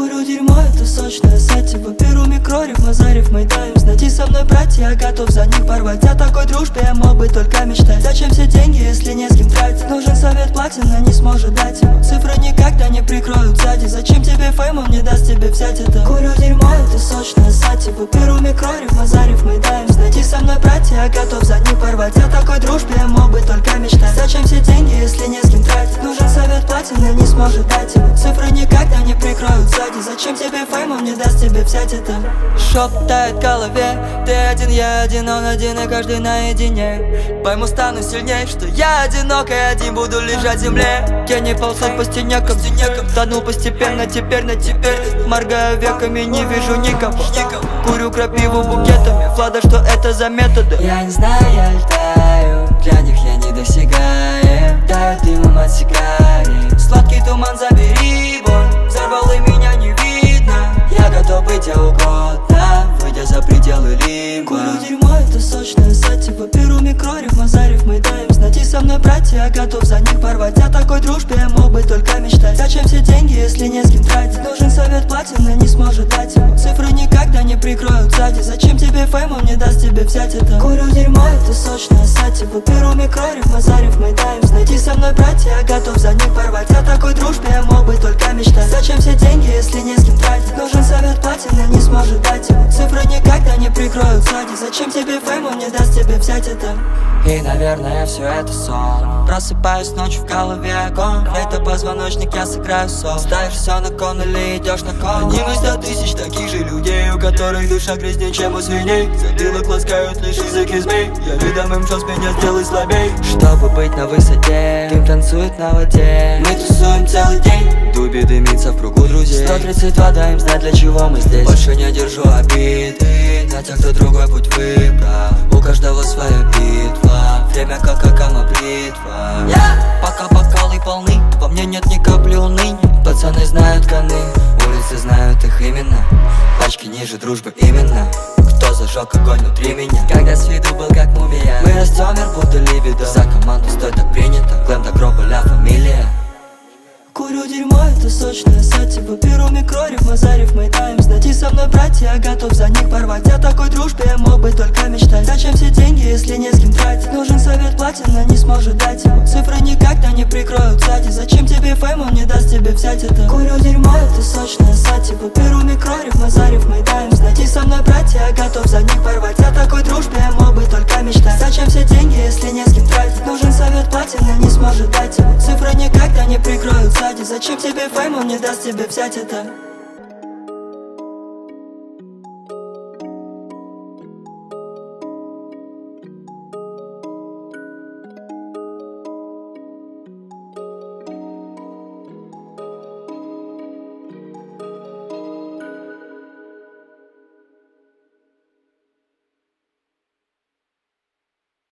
Курю дерьмо, это сочное сативо. Беру микрориф, Мазарев, Майдаев. Найти со мной братья, я готов за них порвать. О такой дружбе я мог бы только мечтать. Зачем все деньги, если не с кем тратить? Нужен совет платина, не сможет дать ему. Цифры никогда не прикроют сзади. Зачем тебе фейм, он не даст тебе взять это. Курю дерьмо, это сочное сативо. Беру микрориф, Мазарев, Майдаев. Найти со мной братья, я готов за них порвать. О такой дружбе я мог бы только мечтать. Зачем все деньги, если не с кем тратить? Нужен совет платина, не сможет дать ему. Цифры никогда не прикроют сзади. Зачем тебе фейм, он не даст тебе взять это. Шептает в голове: ты один, я один, он один, и каждый наедине. Пойму, стану сильней, что я одинок, и один буду лежать в земле. Тени ползут по стенякам, тону постепенно, теперь на теперь. Моргаю веками, не вижу никого. Курю крапиву букетами, Влада, что это за методы? Я не знаю, я летаю, для них я недосягаем. Дают дымом от сигарет, сладкий туман забери его. Взорвал и меня не видно, я готов быть где угодно, выйдя за пределы лимба. Курю дерьмо, это сочное сативо. Беру микрориф, Мазарев, Майдаев. Найти со мной братья, я готов за них порвать. О такой дружбе я мог бы только мечтать. Зачем все деньги, если не с кем тратить? Нужен совет платина, не сможет дать ему. Цифры никогда не прикроют сзади. Зачем тебе фейм, он не даст тебе взять это. Курю дерьмо, это сочное сативо. Беру микрориф, Мазарев, Майдаев. Найти со мной братья, я готов за них порвать. О такой дружбе я мог бы только мечтать. Зачем все деньги, если не с кем тратить? Нужен совет платина, не сможет дать ему. Цифры никогда не прикроют сзади. Зачем тебе фейм, он не даст тебе взять это. И, наверное, все это сон. Просыпаюсь ночью, в голове огонь. Это позвоночник, я сыграю сон. Ставишь все на кон или идешь на кон. Одним из 100 тысяч таких же людей, у которых душа грязнее, чем у свиней. Затылок ласкают лишь языки змей. Я видом им шанс меня сделай слабей. Чтобы быть на высоте, дым танцует на воде. Мы тусуем целый день, дуби дымится в кругу друзей. 132 даем знать, для чего мы здесь. Больше не держу обиды на тех, кто другой путь выбрал. У каждого своя битва, время как бритва. Пока бокалы полны, во мне нет ни капли уныния. Пацаны знают коны, улицы знают их именно. Пачки ниже дружбы именно. Кто зажег огонь внутри меня? Когда с виду был как мумия. Мы растем, мир будто либидо. За команду стой, так принято. Глэм до гроба, ля фамилия. Курю дерьмо, это сочное сативо. Беру микрориф, Мазарев, Майдаев. Найти со мной братья, я готов за них порвать. О такой дружбе я мог бы только мечтать. Зачем все деньги, если не с кем тратить? Нужен совет платина, не сможет дать ему. Цифры никогда не прикроют сзади. Зачем тебе фейм, он не даст тебе взять это. Курю дерьмо, это сочное сативо. Беру микрориф, Мазарев, Майдаев. Найти со мной братья, я готов за них порвать. О такой дружбе я мог бы только мечтать. Зачем все деньги, если не с кем тратить? Нужен совет платина, не сможет дать ему. Цифры никогда не прикроют сзади. Зачем тебе фейм, он не даст тебе взять это.